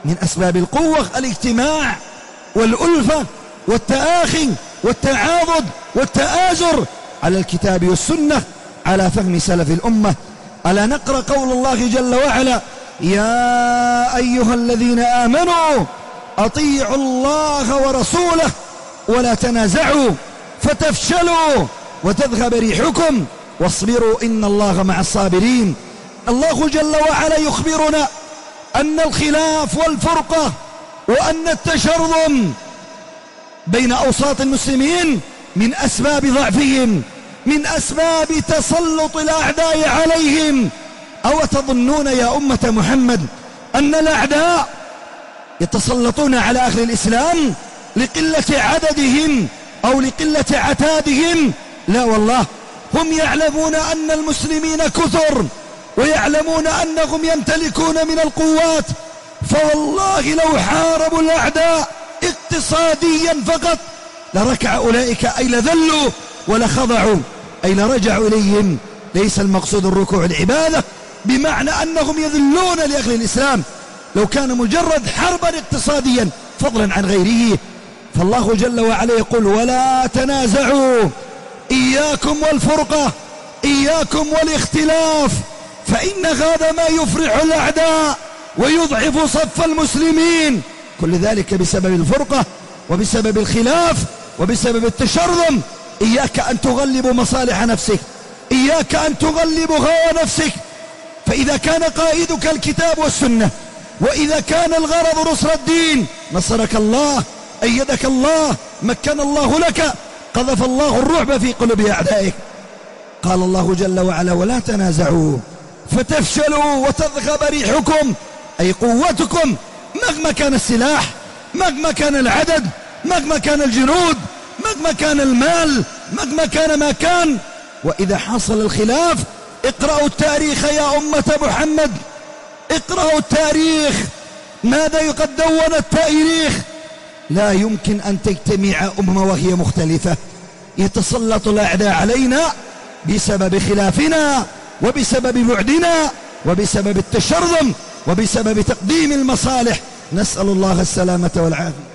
من أسباب القوة الاجتماع والألفة والتآخي والتعاضد والتآزر على الكتاب والسنة على فهم سلف الأمة. ألا نقرأ قول الله جل وعلا: يا أيها الذين آمنوا أطيعوا الله ورسوله ولا تنازعوا فتفشلوا وتذهب ريحكم واصبروا إن الله مع الصابرين. الله جل وعلا يخبرنا أن الخلاف والفرقة وأن التشرذم بين أوساط المسلمين من أسباب ضعفهم، من أسباب تسلط الأعداء عليهم. أو تظنون يا أمة محمد أن الأعداء يتسلطون على أهل الإسلام لقلة عددهم أو لقلة عتادهم؟ لا والله، هم يعلمون أن المسلمين كثر ويعلمون أنهم يمتلكون من القوات، فوالله لو حاربوا الأعداء اقتصاديا فقط لركع أولئك أي لذلوا ولخضعوا أي لرجعوا إليهم. ليس المقصود الركوع العبادة بمعنى أنهم يذلون لأهل الإسلام، لو كان مجرد حربا اقتصاديا فضلا عن غيره. فالله جل وعلا يقول: ولا تنازعوا، إياكم والفرقة، إياكم والاختلاف، فإن هذا ما يفرح الأعداء ويضعف صف المسلمين. كل ذلك بسبب الفرقة وبسبب الخلاف وبسبب التشرذم. إياك أن تغلب مصالح نفسك، إياك أن تغلب هوى نفسك. فإذا كان قائدك الكتاب والسنة، وإذا كان الغرض نصر الدين، نصرك الله، أيدك الله، مكن الله لك، قذف الله الرعب في قلوب أعدائك. قال الله جل وعلا: ولا تنازعوا فتفشلوا وتذهب ريحكم، أي قوتكم، مهما كان السلاح، مهما كان العدد، مهما كان الجنود، مهما كان المال، مهما كان ما كان. وإذا حصل الخلاف اقرأوا التاريخ يا أمة محمد، اقرأوا التاريخ. ماذا قد دون التاريخ؟ لا يمكن أن تجتمع أمة وهي مختلفة. يتسلط الأعداء علينا بسبب خلافنا وبسبب بعدنا وبسبب التشرذم وبسبب تقديم المصالح. نسأل الله السلامة والعافية.